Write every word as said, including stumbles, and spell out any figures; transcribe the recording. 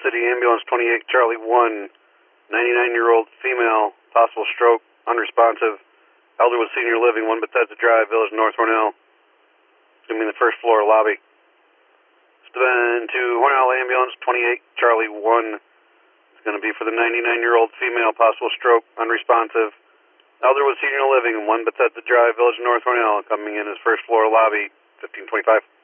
City Ambulance twenty-eight, Charlie one, ninety-nine-year-old female, possible stroke, unresponsive, Elderwood Senior Living, one Bethesda Drive, Village North Hornell. It's going to be in the first floor lobby. Then to Hornell Ambulance twenty-eight, Charlie one. It's going to be for the ninety-nine-year-old female, possible stroke, unresponsive, Elderwood Senior Living, one Bethesda Drive, Village North Hornell, coming in as first floor lobby, fifteen twenty-five.